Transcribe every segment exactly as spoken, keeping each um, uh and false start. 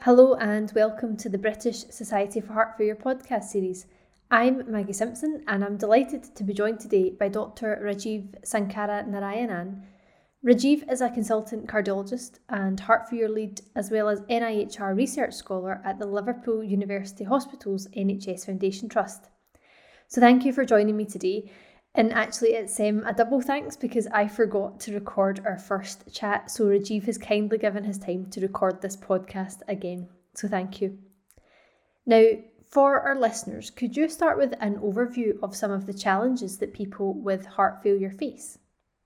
Hello and welcome to the British Society for Heart Failure podcast series. I'm Maggie Simpson and I'm delighted to be joined today by Doctor Rajiv Sankara Narayanan. Rajiv is a consultant cardiologist and heart failure lead as well as N I H R research scholar at the Liverpool University Hospitals N H S Foundation Trust. So thank you for joining me today. And actually, it's um, a double thanks because I forgot to record our first chat. So Rajiv has kindly given his time to record this podcast again. So thank you. Now, for our listeners, could you start with an overview of some of the challenges that people with heart failure face?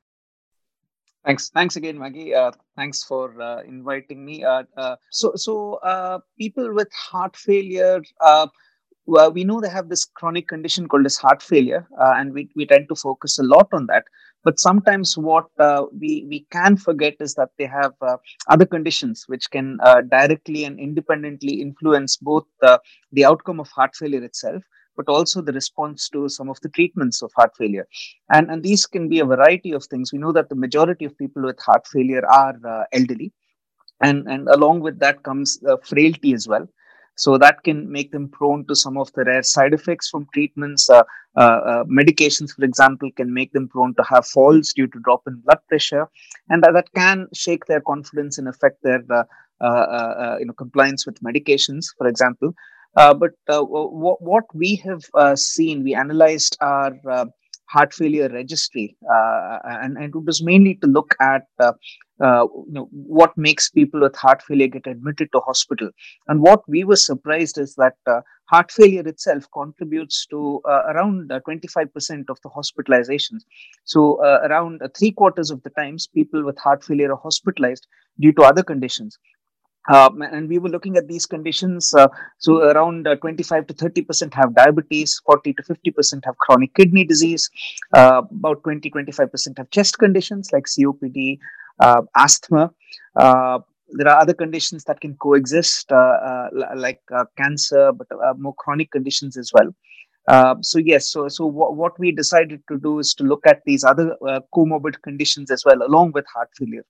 Thanks. Thanks again, Maggie. Uh, thanks for uh, inviting me. Uh, uh, so, so uh, people with heart failure, uh, well, we know they have this chronic condition called as heart failure, uh, and we, we tend to focus a lot on that. But sometimes what uh, we, we can forget is that they have uh, other conditions which can uh, directly and independently influence both uh, the outcome of heart failure itself, but also the response to some of the treatments of heart failure. And, and these can be a variety of things. We know that the majority of people with heart failure are uh, elderly, and and along with that comes uh, frailty as well, so that can make them prone to some of the rare side effects from treatments. Uh, uh, uh, medications, for example, can make them prone to have falls due to drop in blood pressure, and that, that can shake their confidence and affect their uh, uh, uh, uh, you know compliance with medications, for example. Uh, but uh, w- what we have uh, seen, we analyzed our uh, heart failure registry, uh, and, and it was mainly to look at uh, uh, you know, what makes people with heart failure get admitted to hospital. And what we were surprised is that uh, heart failure itself contributes to uh, around uh, twenty-five percent of the hospitalizations. So uh, around uh, three quarters of the times, people with heart failure are hospitalized due to other conditions. Um, and we were looking at these conditions. Uh, so around uh, twenty-five to thirty percent have diabetes, forty to fifty percent have chronic kidney disease, uh, about twenty, twenty-five percent have chest conditions like C O P D, uh, asthma. Uh, there are other conditions that can coexist, uh, uh, like uh, cancer, but uh, more chronic conditions as well. Uh, so yes, so so w- what we decided to do is to look at these other uh, comorbid conditions as well, along with heart failure.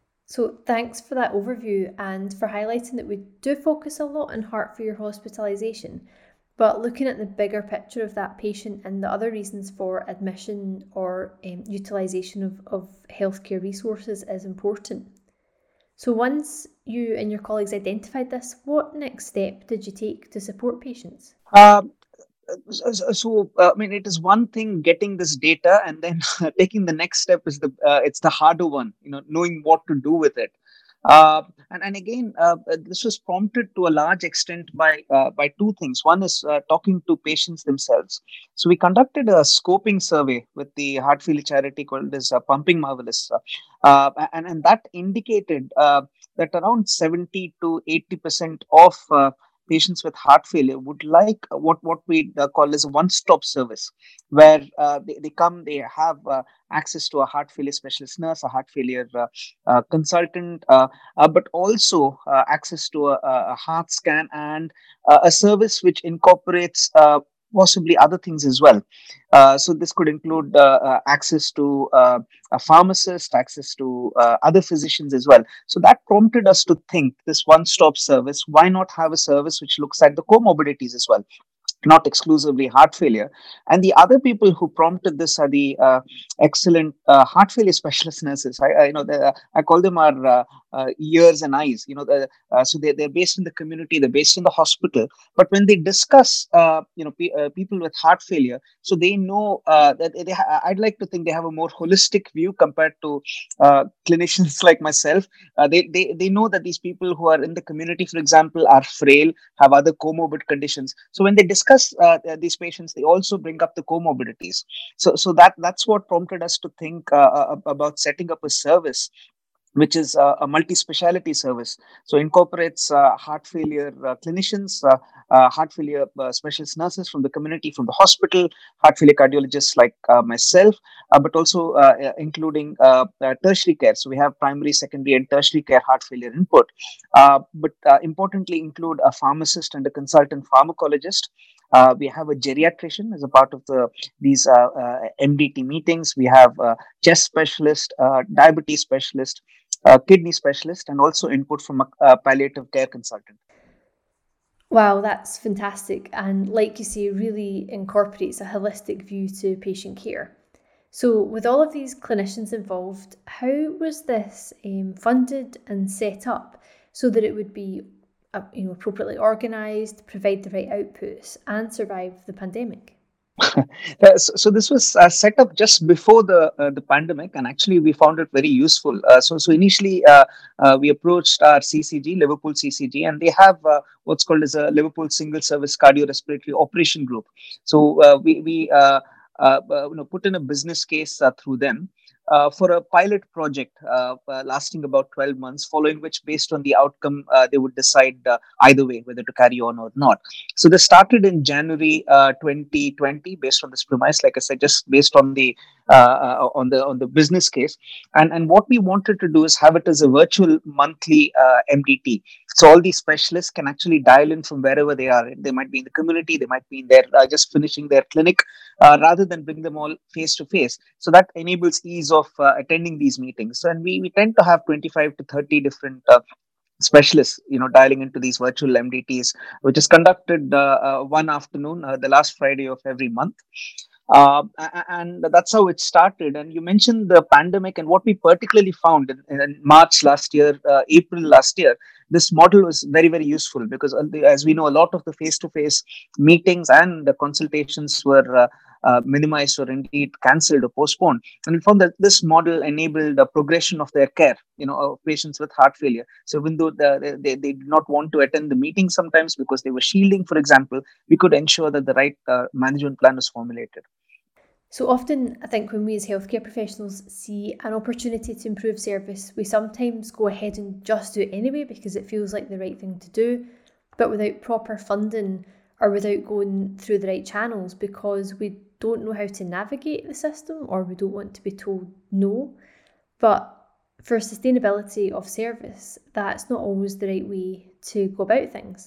So thanks for that overview and for highlighting that we do focus a lot on heart failure hospitalisation, but looking at the bigger picture of that patient and the other reasons for admission or um, utilisation of, of healthcare resources is important. So once you and your colleagues identified this, what next step did you take to support patients? Um, so, so so, uh, I mean, it is one thing getting this data, and then taking the next step is the uh, it's the harder one. You know, knowing what to do with it. Uh, and and again, uh, uh, this was prompted to a large extent by uh, by two things. One is uh, talking to patients themselves. So we conducted a scoping survey with the heart failure charity called as uh, Pumping Marvelous, uh, uh, and and that indicated uh, that around seventy to eighty percent of uh, patients with heart failure would like what what we uh, call as a one-stop service, where uh, they, they come, they have uh, access to a heart failure specialist nurse, a heart failure uh, uh, consultant, uh, uh, but also uh, access to a, a heart scan, and uh, a service which incorporates uh, possibly other things as well. Uh, so this could include uh, uh, access to uh, a pharmacist, access to uh, other physicians as well. So that prompted us to think this one-stop service, why not have a service which looks at the comorbidities as well, not exclusively heart failure. And the other people who prompted this are the uh, excellent uh, heart failure specialist nurses. I, I you know the, I call them our uh, uh, ears and eyes. You know, the, uh, so they they're based in the community, they're based in the hospital. But when they discuss, uh, you know, pe- uh, people with heart failure, so they know uh, that they. Ha- I'd like to think they have a more holistic view compared to uh, clinicians like myself. Uh, they they they know that these people who are in the community, for example, are frail, have other comorbid conditions. So when they discuss uh, these patients, they also bring up the comorbidities. So, so that that's what prompted us to think uh, uh, about setting up a service which is uh, a multi-speciality service. So incorporates uh, heart failure uh, clinicians, uh, uh, heart failure uh, specialist nurses from the community, from the hospital, heart failure cardiologists like uh, myself, uh, but also uh, uh, including uh, uh, tertiary care. So we have primary, secondary, and tertiary care heart failure input. Uh, but uh, importantly, include a pharmacist and a consultant pharmacologist. Uh, we have a geriatrician as a part of the these uh, uh, M D T meetings. We have a chest specialist, uh, diabetes specialist, a kidney specialist, and also input from a, a palliative care consultant. Wow, that's fantastic. And like you say, really incorporates a holistic view to patient care. So, with all of these clinicians involved, how was this um, funded and set up so that it would be uh, you know, appropriately organised, provide the right outputs, and survive the pandemic? Uh, so, so this was uh, set up just before the uh, the pandemic, and actually we found it very useful. Uh, so so initially uh, uh, we approached our C C G, Liverpool C C G, and they have uh, what's called as a Liverpool Single Service Cardiorespiratory Operation Group. So uh, we we uh, uh, uh, you know put in a business case uh, through them. Uh, for a pilot project uh, uh, lasting about twelve months, following which, based on the outcome, uh, they would decide uh, either way whether to carry on or not. So they started in January uh, twenty twenty, based on this premise, like I said, just based on the uh, uh, on the on the business case. And and what we wanted to do is have it as a virtual monthly uh, M D T. So all these specialists can actually dial in from wherever they are. They might be in the community, they might be in their uh, just finishing their clinic, uh, rather than bring them all face to face. So that enables ease of uh, attending these meetings. So, and we we tend to have twenty-five to thirty different Uh, specialists, you know, dialing into these virtual M D Ts, which is conducted uh, uh, one afternoon, uh, the last Friday of every month. Uh, and that's how it started. And you mentioned the pandemic, and what we particularly found in, in March last year, uh, April last year, this model was very, very useful because, uh, as we know, a lot of the face to face meetings and the consultations were Uh, uh, minimized or indeed cancelled or postponed. And we found that this model enabled the progression of their care, you know, of patients with heart failure. So even though the, they, they did not want to attend the meeting sometimes because they were shielding, for example, we could ensure that the right uh, management plan was formulated. So often, I think when we as healthcare professionals see an opportunity to improve service, we sometimes go ahead and just do it anyway because it feels like the right thing to do, but without proper funding or without going through the right channels because we don't know how to navigate the system or we don't want to be told no. But for sustainability of service, that's not always the right way to go about things.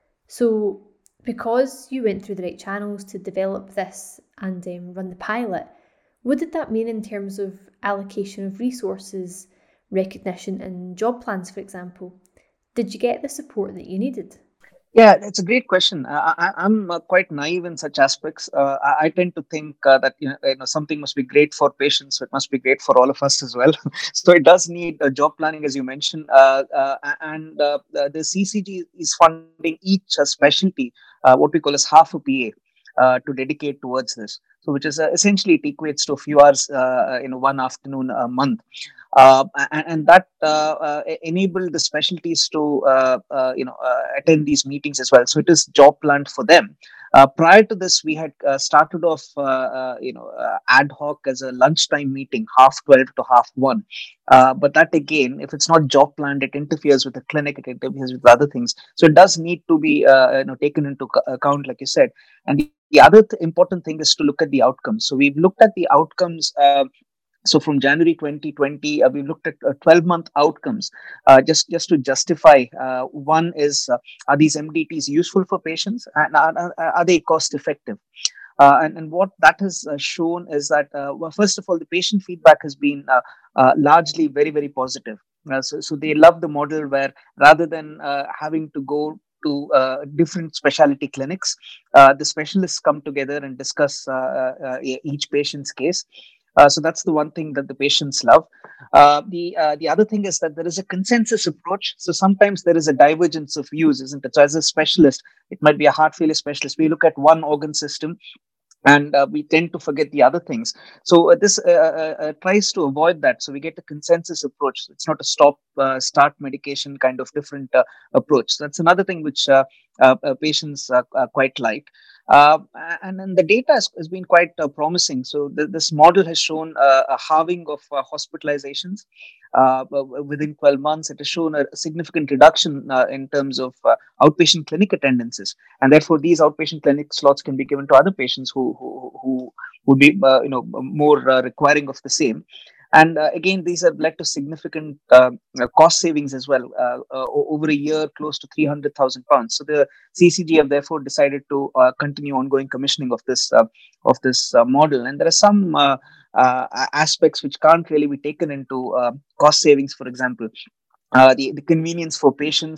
So, because you went through the right channels to develop this and um, run the pilot, what did that mean in terms of allocation of resources, recognition, and job plans, for example? Did you get the support that you needed? Yeah, it's a great question. Uh, I, I'm uh, quite naive in such aspects. Uh, I, I tend to think uh, that you know, you know something must be great for patients, so it must be great for all of us as well. So it does need uh, job planning, as you mentioned, uh, uh, and uh, the C C G is funding each uh, specialty, uh, what we call as half a P A, uh, to dedicate towards this. So, which is uh, essentially it equates to a few hours, uh, you know, one afternoon a month. Uh, and, and that uh, uh, enabled the specialties to uh, uh, you know uh, attend these meetings as well. So it is job planned for them. Uh, prior to this, we had uh, started off uh, uh, you know uh, ad hoc as a lunchtime meeting, half twelve to half one. Uh, but that again, if it's not job planned, it interferes with the clinic, it interferes with other things. So it does need to be uh, you know taken into account, like you said. And the, the other th- important thing is to look at the outcomes. So we've looked at the outcomes. Uh, so from January twenty twenty, uh, we've looked at uh, twelve month outcomes, uh, just just to justify. Uh, one is, uh, are these M D Ts useful for patients, and are, are, are they cost effective? Uh, and, and what that has uh, shown is that, uh, well, first of all, the patient feedback has been uh, uh, largely very, very positive. Uh, so, so they love the model where, rather than uh, having to go to uh, different specialty clinics, uh, the specialists come together and discuss uh, uh, uh, e- each patient's case. Uh, so that's the one thing that the patients love. Uh, the uh, the other thing is that there is a consensus approach. So sometimes there is a divergence of views, isn't it? So as a specialist, it might be a heart failure specialist. We look at one organ system, and uh, we tend to forget the other things. So uh, this uh, uh, uh, tries to avoid that. So we get a consensus approach. So it's not a stop uh, start medication kind of different uh, approach. So that's another thing which uh, uh, uh, patients uh, uh, quite like. Uh, and then the data has, has been quite uh, promising. So th- this model has shown uh, a halving of uh, hospitalizations uh, within twelve months. It has shown a significant reduction uh, in terms of uh, outpatient clinic attendances, and therefore these outpatient clinic slots can be given to other patients who who, who would be uh, you know more uh, requiring of the same. And uh, again, these have led to significant uh, uh, cost savings as well. Uh, uh, over a year, close to three hundred thousand pounds. So the C C G have therefore decided to uh, continue ongoing commissioning of this uh, of this uh, model. And there are some uh, uh, aspects which can't really be taken into uh, cost savings. For example, uh, the, the convenience for patients,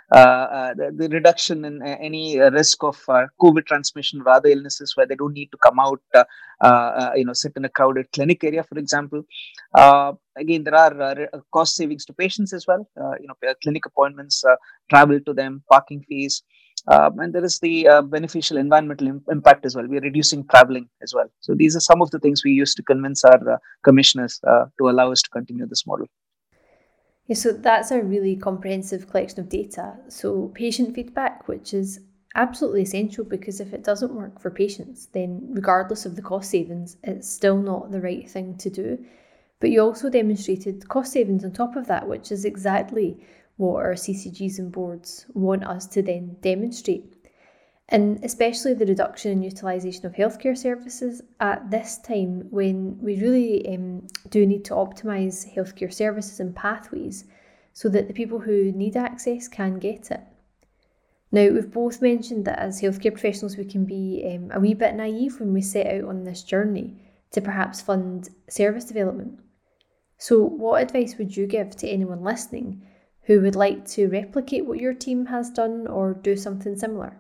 uh, uh, the, the reduction in uh, any uh, risk of uh, COVID transmission or other illnesses where they don't need to come out, uh, uh, uh, you know, sit in a crowded clinic area, for example. Uh, again, there are uh, re- uh, cost savings to patients as well. Uh, you know, uh, clinic appointments, uh, travel to them, parking fees. Um, and there is the uh, beneficial environmental im- impact as well. We're reducing traveling as well. So these are some of the things we used to convince our uh, commissioners uh, to allow us to continue this model. Yeah, so that's a really comprehensive collection of data. So patient feedback, which is absolutely essential, because if it doesn't work for patients, then regardless of the cost savings, it's still not the right thing to do. But you also demonstrated cost savings on top of that, which is exactly what our C C Gs and boards want us to then demonstrate. And especially the reduction in utilisation of healthcare services at this time when we really um, do need to optimise healthcare services and pathways so that the people who need access can get it. Now, we've both mentioned that as healthcare professionals we can be um, a wee bit naive when we set out on this journey to perhaps fund service development. So what advice would you give to anyone listening who would like to replicate what your team has done or do something similar?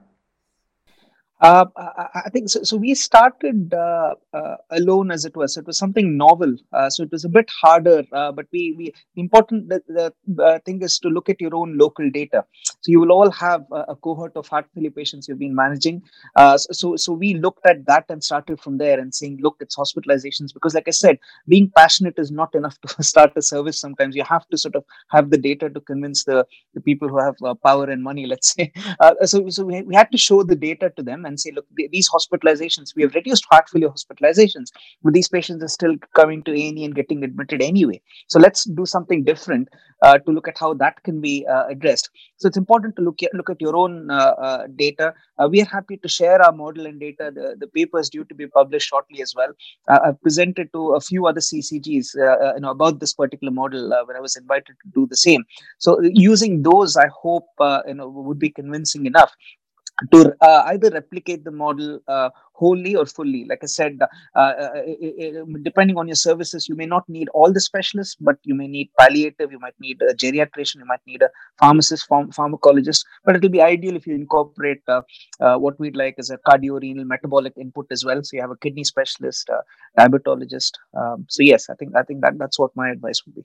Uh, I, I think so. So we started uh, uh, alone, as it was. So it was something novel. Uh, so it was a bit harder. Uh, but we, we important the, the uh, thing is to look at your own local data. So you will all have a, a cohort of heart failure patients you've been managing. Uh, so so we looked at that and started from there and saying, look, it's hospitalizations, because, like I said, being passionate is not enough to start a service. Sometimes you have to sort of have the data to convince the the people who have uh, power and money. Let's say. Uh, so so we, we had to show the data to them and say, look, these hospitalizations, we have reduced heart failure hospitalizations, but these patients are still coming to A and E and getting admitted anyway. So let's do something different uh, to look at how that can be uh, addressed. So it's important to look at, look at your own uh, uh, data. Uh, we are happy to share our model and data. The, the paper is due to be published shortly as well. Uh, I've presented to a few other C C Gs uh, uh, you know, about this particular model uh, when I was invited to do the same. So using those, I hope uh, you know would be convincing enough to uh, either replicate the model uh, wholly or fully. Like I said, uh, uh, uh, depending on your services, you may not need all the specialists, but you may need palliative, you might need a geriatrician, you might need a pharmacist, pharm- pharmacologist. But it will be ideal if you incorporate uh, uh, what we'd like as a cardio-renal metabolic input as well. So you have a kidney specialist, uh, diabetologist. Um, so yes, I think I think that that's what my advice would be.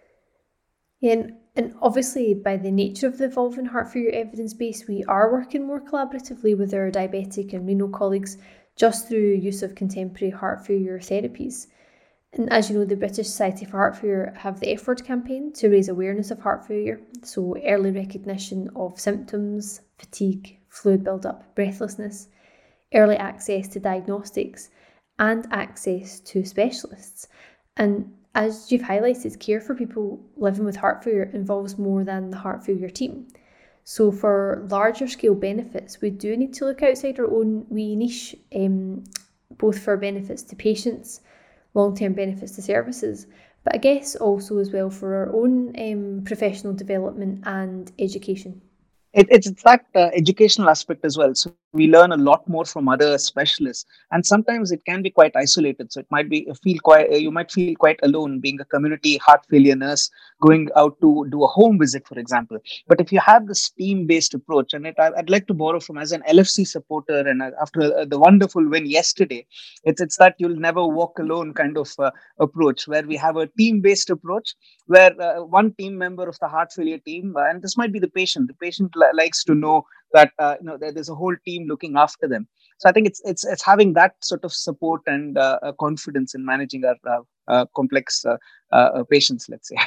Yeah, and, and obviously, by the nature of the evolving heart failure evidence base, we are working more collaboratively with our diabetic and renal colleagues just through use of contemporary heart failure therapies. And as you know, the British Society for Heart Failure have the Effort campaign to raise awareness of heart failure, so early recognition of symptoms, fatigue, fluid buildup, breathlessness, early access to diagnostics, and access to specialists. And as you've highlighted, care for people living with heart failure involves more than the heart failure team. So for larger scale benefits, we do need to look outside our own wee niche, um, both for benefits to patients, long-term benefits to services, but I guess also as well for our own um, professional development and education. It, it's in fact uh, educational aspect as well. So we learn a lot more from other specialists, and sometimes it can be quite isolated. So it might be feel quite uh, you might feel quite alone being a community heart failure nurse going out to do a home visit, for example. But if you have this team based approach, and it, I, I'd like to borrow from as an L F C supporter, and uh, after uh, the wonderful win yesterday, it's it's that you'll never walk alone kind of uh, approach, where we have a team based approach where uh, one team member of the heart failure team, uh, and this might be the patient, the patient li- likes to know that uh, you know there, there's a whole team looking after them. So I think it's it's it's having that sort of support and uh, uh, confidence in managing our uh, uh, complex uh, uh, patients, let's say.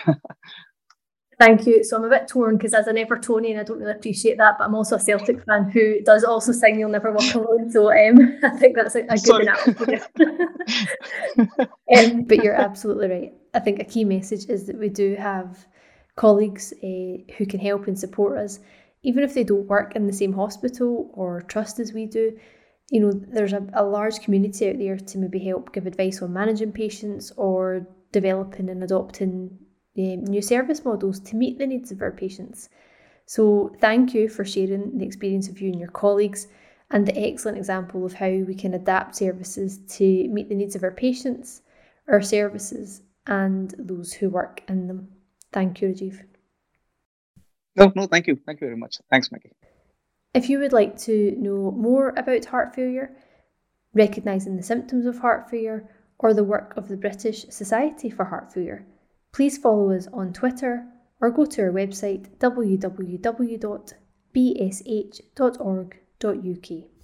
Thank you. So I'm a bit torn because as an Evertonian, I don't really appreciate that, but I'm also a Celtic fan who does also sing "You'll Never Walk Alone." So um, I think that's a, a good analogy. um, but you're absolutely right. I think a key message is that we do have colleagues uh, who can help and support us, even if they don't work in the same hospital or trust as we do. You know, there's a, a large community out there to maybe help give advice on managing patients or developing and adopting um, new service models to meet the needs of our patients. So thank you for sharing the experience of you and your colleagues and the excellent example of how we can adapt services to meet the needs of our patients, our services, and those who work in them. Thank you, Rajiv. No, no, thank you. Thank you very much. Thanks, Maggie. If you would like to know more about heart failure, recognising the symptoms of heart failure, or the work of the British Society for Heart Failure, please follow us on Twitter or go to our website w w w dot b s h dot org dot u k.